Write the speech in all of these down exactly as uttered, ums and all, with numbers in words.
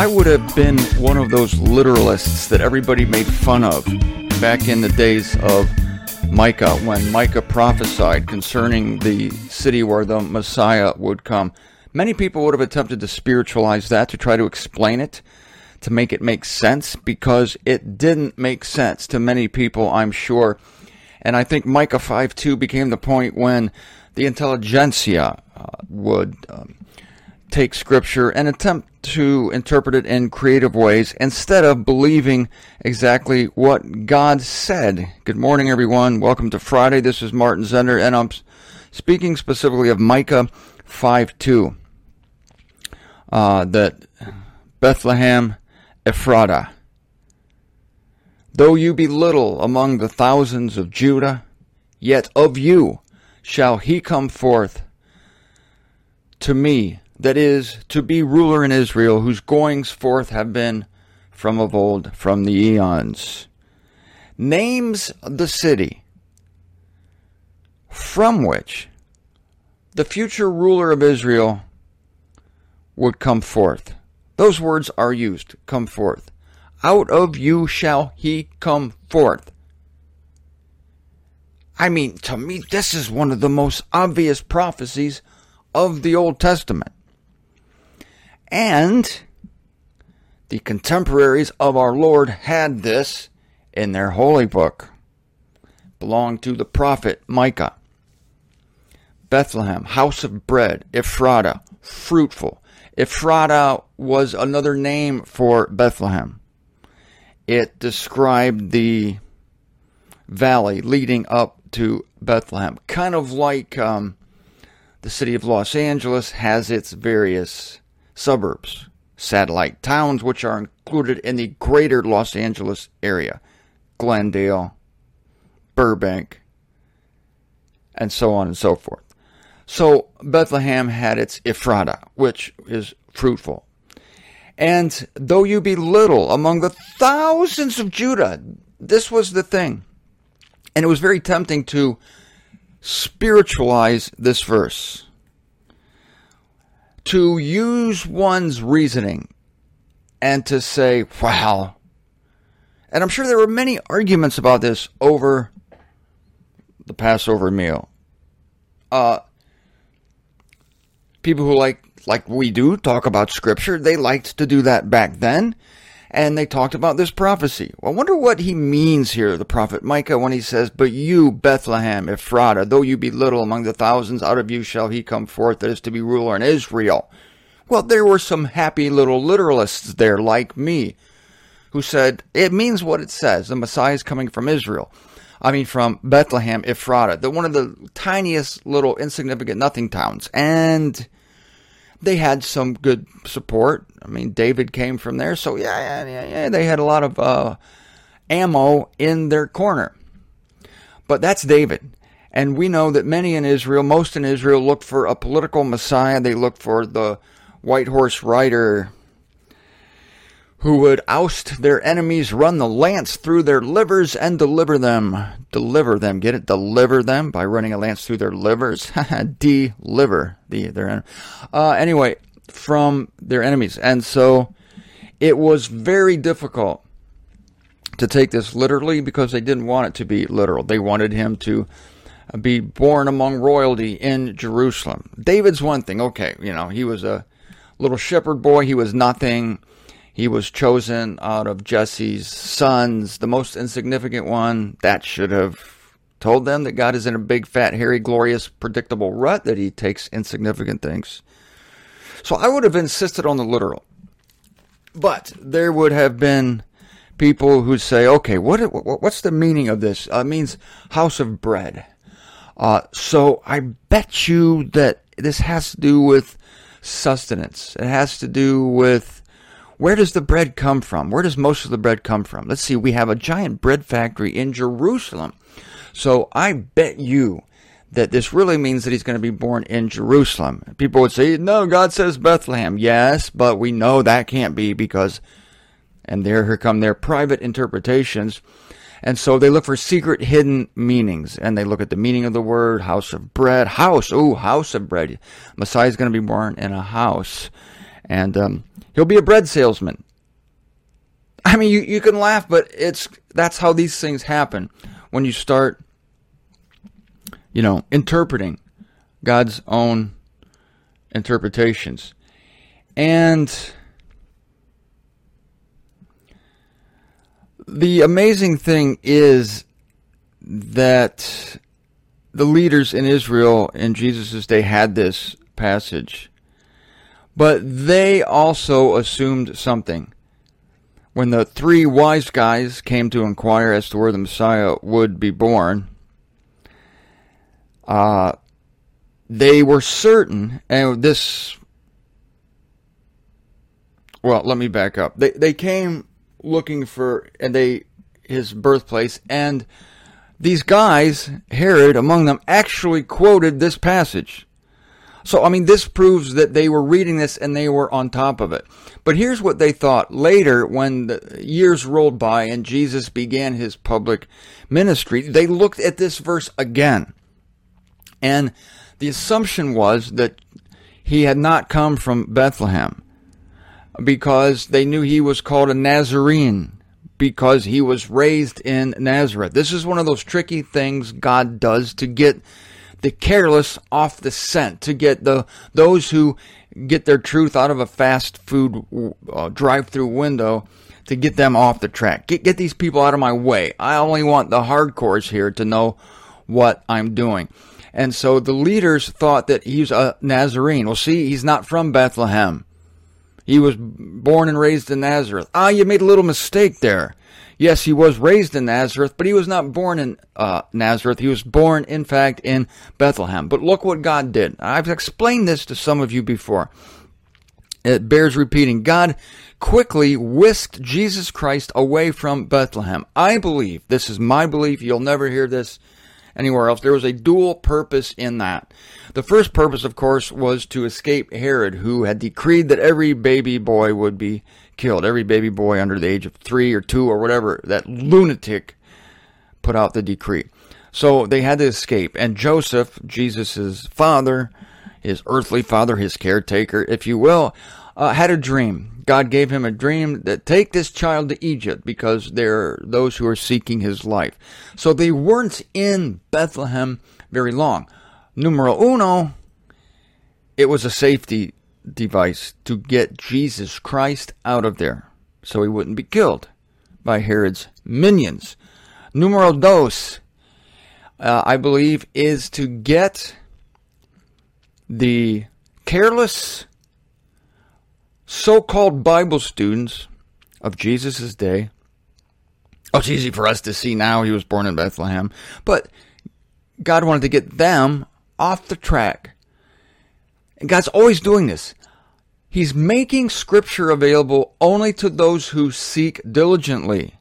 I would have been one of those literalists that everybody made fun of back in the days of Micah, when Micah prophesied concerning the city where the Messiah would come. Many people would have attempted to spiritualize that, to try to explain it, to make it make sense, because it didn't make sense to many people, I'm sure. And I think Micah five two became the point when the intelligentsia uh, would um, take Scripture and attempt to interpret it in creative ways instead of believing exactly what God said. Good morning, everyone. Welcome to Friday. This is Martin Zender, and I'm speaking specifically of Micah five two. Uh, that Bethlehem Ephratah, though you be little among the thousands of Judah, yet of you shall he come forth to me, that is, to be ruler in Israel, whose goings forth have been from of old, from the eons. Names the city from which the future ruler of Israel would come forth. Those words are used, come forth. Out of you shall he come forth. I mean, to me, this is one of the most obvious prophecies of the Old Testament. And the contemporaries of our Lord had this in their holy book. Belonged to the prophet Micah. Bethlehem, house of bread, Ephratah, fruitful. Ephratah was another name for Bethlehem. It described the valley leading up to Bethlehem. Kind of like um, the city of Los Angeles has its various suburbs, satellite towns, which are included in the greater Los Angeles area. Glendale, Burbank, and so on and so forth. So Bethlehem had its Ephratah, which is fruitful. And though you be little among the thousands of Judah, this was the thing. And it was very tempting to spiritualize this verse, to use one's reasoning and to say, wow. And I'm sure there were many arguments about this over the Passover meal. Uh, people who like, like we do, talk about Scripture, they liked to do that back then. And they talked about this prophecy. Well, I wonder what he means here, the prophet Micah, when he says, but you, Bethlehem, Ephratah, though you be little among the thousands, out of you shall he come forth that is to be ruler in Israel. Well, there were some happy little literalists there, like me, who said, it means what it says. The Messiah is coming from Israel. I mean, from Bethlehem, Ephratah, the one of the tiniest little insignificant nothing towns. And they had some good support. I mean, David came from there. So, yeah, yeah, yeah, they had a lot of uh, ammo in their corner. But that's David. And we know that many in Israel, most in Israel, look for a political Messiah. They look for the white horse rider who would oust their enemies, run the lance through their livers, and deliver them. Deliver them. Get it? Deliver them by running a lance through their livers. Deliver the, their enemy. Uh, anyway, from their enemies. And so it was very difficult to take this literally because they didn't want it to be literal. They wanted him to be born among royalty in Jerusalem. David's one thing. Okay, you know, he was a little shepherd boy. He was nothing. He was chosen out of Jesse's sons, the most insignificant one. That should have told them that God is in a big, fat, hairy, glorious, predictable rut, that he takes insignificant things. So I would have insisted on the literal. But there would have been people who say, okay, what what's the meaning of this? Uh, it means house of bread. Uh, so I bet you that this has to do with sustenance. It has to do with, where does the bread come from? Where does most of the bread come from? Let's see, we have a giant bread factory in Jerusalem. So I bet you that this really means that he's going to be born in Jerusalem. People would say, no, God says Bethlehem. Yes, but we know that can't be because, and there here come their private interpretations. And so they look for secret hidden meanings. And they look at the meaning of the word, house of bread. House, ooh, house of bread. Messiah is going to be born in a house. And um, he'll be a bread salesman. I mean, you, you can laugh, but it's that's how these things happen when you start, you know, interpreting God's own interpretations. And the amazing thing is that the leaders in Israel in Jesus' day had this passage, but they also assumed something. When the three wise guys came to inquire as to where the Messiah would be born, uh, they were certain, and this, well, let me back up. They they came looking for and they his birthplace, and these guys, Herod among them, actually quoted this passage. So, I mean, this proves that they were reading this and they were on top of it. But here's what they thought later when the years rolled by and Jesus began his public ministry. They looked at this verse again. And the assumption was that he had not come from Bethlehem because they knew he was called a Nazarene because he was raised in Nazareth. This is one of those tricky things God does to get the careless off the scent, to get the those who get their truth out of a fast food uh, drive-through window, to get them off the track. Get get these people out of my way. I only want the hardcores here to know what I'm doing. And so the leaders thought that he's a Nazarene. Well, see, he's not from Bethlehem. He was born and raised in Nazareth. Ah, you made a little mistake there. Yes, he was raised in Nazareth, but he was not born in uh, Nazareth. He was born, in fact, in Bethlehem. But look what God did. I've explained this to some of you before. It bears repeating. God quickly whisked Jesus Christ away from Bethlehem. I believe, this is my belief, you'll never hear this anywhere else. There was a dual purpose in that. The first purpose, of course, was to escape Herod, who had decreed that every baby boy would be killed. Every baby boy under the age of three or two or whatever, that lunatic put out the decree. So they had to escape. And Joseph, Jesus' father, his earthly father, his caretaker, if you will, uh, had a dream. God gave him a dream that take this child to Egypt because there are those who are seeking his life. So they weren't in Bethlehem very long. Numero uno, it was a safety device to get Jesus Christ out of there so he wouldn't be killed by Herod's minions. Numero dos, uh, I believe, is to get the careless so-called Bible students of Jesus' day. Oh, it's easy for us to see now he was born in Bethlehem, but God wanted to get them off the track. And God's always doing this. He's making Scripture available only to those who seek diligently.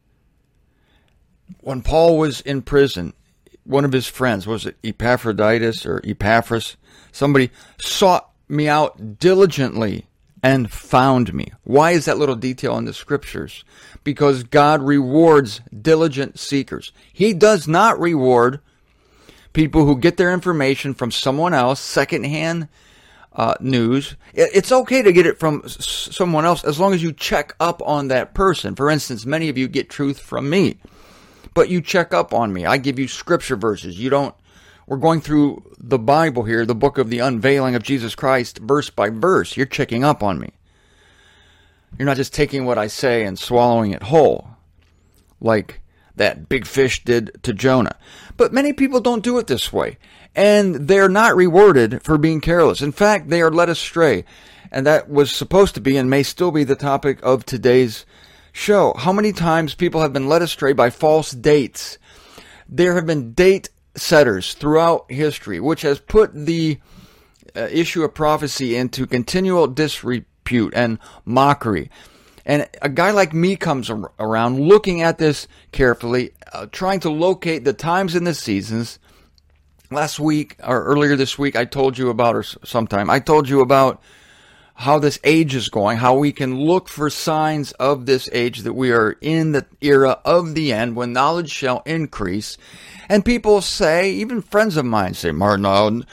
When Paul was in prison, one of his friends, was it Epaphroditus or Epaphras? Somebody sought me out diligently and found me. Why is that little detail in the Scriptures? Because God rewards diligent seekers. He does not reward people who get their information from someone else, secondhand uh, news. It's okay to get it from s- someone else as long as you check up on that person. For instance, many of you get truth from me, but you check up on me. I give you scripture verses. You don't. We're going through the Bible here, the book of the unveiling of Jesus Christ, verse by verse. You're checking up on me. You're not just taking what I say and swallowing it whole, like that big fish did to Jonah. But many people don't do it this way, and they're not rewarded for being careless. In fact, they are led astray, and that was supposed to be and may still be the topic of today's show. How many times people have been led astray by false dates? There have been date setters throughout history, which has put the uh, issue of prophecy into continual disrepute and mockery. And a guy like me comes ar- around looking at this carefully, uh, trying to locate the times and the seasons. Last week, or earlier this week, I told you about, or sometime, I told you about how this age is going, how we can look for signs of this age, that we are in the era of the end when knowledge shall increase. And people say, even friends of mine say, Martin, oh,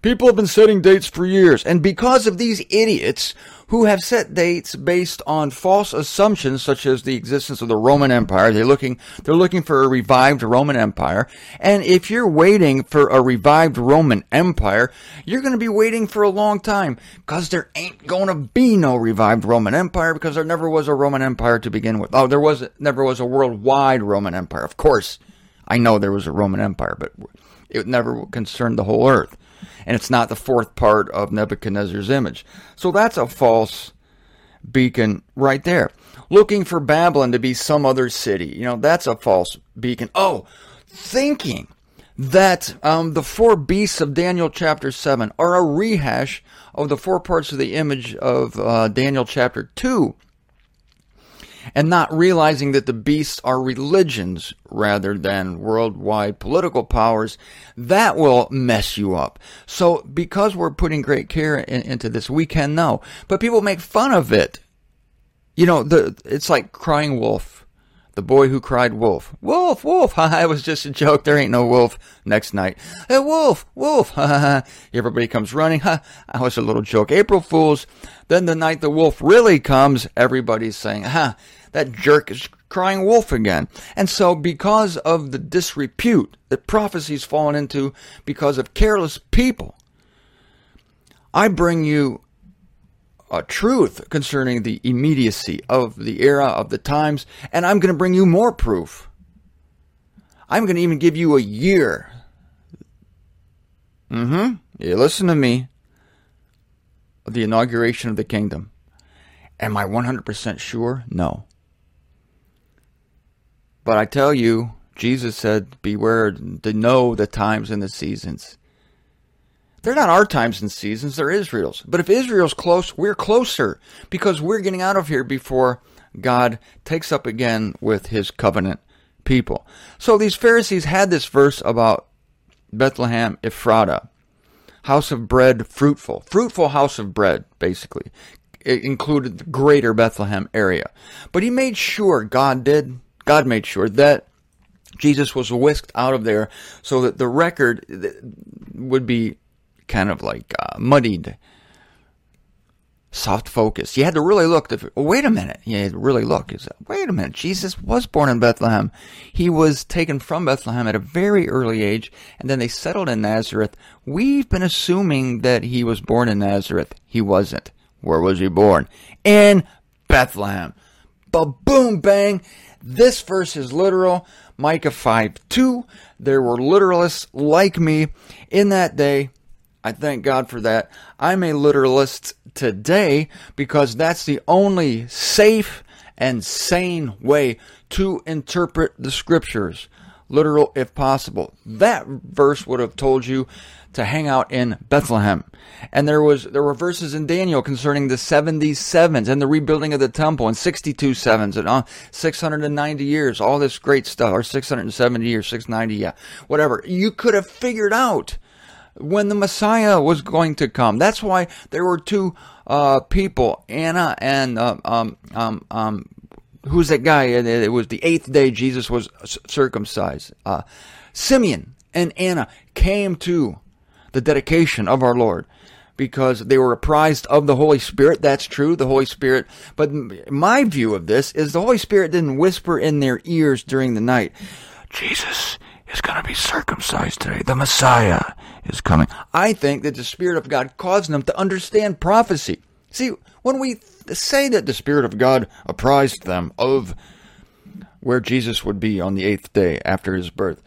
People have been setting dates for years. And because of these idiots who have set dates based on false assumptions, such as the existence of the Roman Empire, they're looking, they're looking for a revived Roman Empire. And if you're waiting for a revived Roman Empire, you're going to be waiting for a long time, because there ain't going to be no revived Roman Empire, because there never was a Roman Empire to begin with. Oh, there was, never was a worldwide Roman Empire. Of course, I know there was a Roman Empire, but it never concerned the whole earth. And it's not the fourth part of Nebuchadnezzar's image. So that's a false beacon right there. Looking for Babylon to be some other city. You know, that's a false beacon. Oh, thinking that um, the four beasts of Daniel chapter seven are a rehash of the four parts of the image of uh, Daniel chapter two. And not realizing that the beasts are religions rather than worldwide political powers, that will mess you up. So because we're putting great care in, into this, we can know. But people make fun of it. You know, the it's like crying wolf. The boy who cried wolf. Wolf, wolf, haha, it was just a joke. There ain't no wolf. Next night, hey, wolf, wolf, haha. Everybody comes running. Ha, that was a little joke. April Fools. Then the night the wolf really comes, everybody's saying, ha, that jerk is crying wolf again. And so because of the disrepute that prophecy's fallen into because of careless people, I bring you a truth concerning the immediacy of the era, of the times, and I'm going to bring you more proof. I'm going to even give you a year. Mm-hmm. You listen to me. The inauguration of the kingdom. Am I one hundred percent sure? No. But I tell you, Jesus said, beware to know the times and the seasons. They're not our times and seasons, they're Israel's. But if Israel's close, we're closer, because we're getting out of here before God takes up again with his covenant people. So these Pharisees had this verse about Bethlehem Ephratah, house of bread, fruitful. Fruitful house of bread, basically. It included the greater Bethlehem area. But he made sure, God did, God made sure that Jesus was whisked out of there so that the record would be kind of like uh, muddied, soft focus. You had to really look. To, oh, wait a minute. You had to really look. You said, wait a minute. Jesus was born in Bethlehem. He was taken from Bethlehem at a very early age, and then they settled in Nazareth. We've been assuming that he was born in Nazareth. He wasn't. Where was he born? In Bethlehem. Ba-boom, bang. This verse is literal. Micah five two. There were literalists like me in that day. I thank God for that. I'm a literalist today because that's the only safe and sane way to interpret the scriptures. Literal if possible. That verse would have told you to hang out in Bethlehem. And there was there were verses in Daniel concerning the seventy sevens and the rebuilding of the temple and sixty-two sevens and uh, six hundred ninety years, all this great stuff, or six hundred seventy years, six hundred ninety, yeah, whatever. You could have figured out when the Messiah was going to come. That's why there were two uh, people, Anna and uh, um um um who's that guy? It, it was the eighth day Jesus was circumcised. Uh, Simeon and Anna came to the dedication of our Lord because they were apprised of the Holy Spirit. That's true, the Holy Spirit. But my view of this is the Holy Spirit didn't whisper in their ears during the night, Jesus is going to be circumcised today. The Messiah is coming. I think that the Spirit of God caused them to understand prophecy. See, when we say that the Spirit of God apprised them of where Jesus would be on the eighth day after his birth,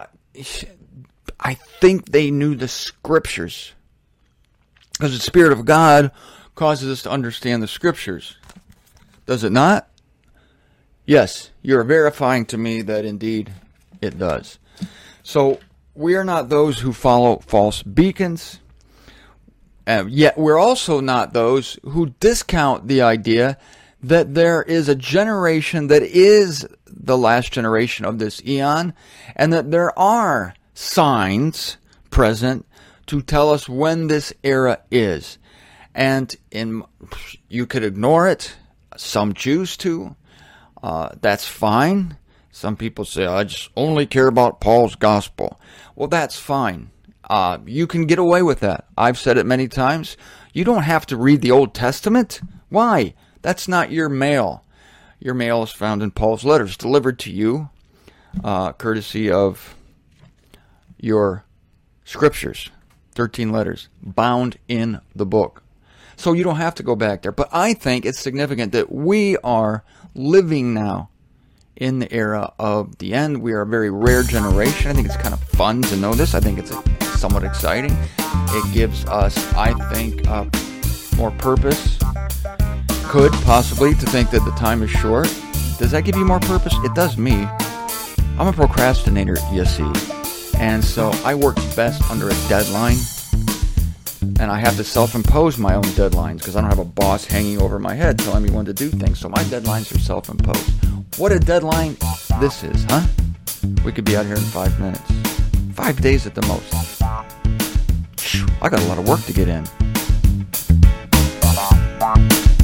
I think they knew the scriptures. Because the Spirit of God causes us to understand the scriptures. Does it not? Yes, you're verifying to me that indeed it does. So we are not those who follow false beacons. Uh, yet we're also not those who discount the idea that there is a generation that is the last generation of this eon, and that there are signs present to tell us when this era is. And in you could ignore it. Some choose to. Uh, that's fine. Some people say, I just only care about Paul's gospel. Well, that's fine. Uh, you can get away with that. I've said it many times. You don't have to read the Old Testament. Why? That's not your mail. Your mail is found in Paul's letters, delivered to you, uh, courtesy of your scriptures. thirteen letters, bound in the book. So you don't have to go back there. But I think it's significant that we are living now in the era of the end. We are a very rare generation. I think it's kind of fun to know this. I think it's somewhat exciting. It gives us, I think, uh, more purpose. Could possibly to think that the time is short. Does that give you more purpose? It does me. I'm a procrastinator, you see. And so I work best under a deadline. And I have to self-impose my own deadlines because I don't have a boss hanging over my head telling me when to do things. So my deadlines are self-imposed. What a deadline this is, huh? We could be out here in five minutes. Five days at the most. I got a lot of work to get in.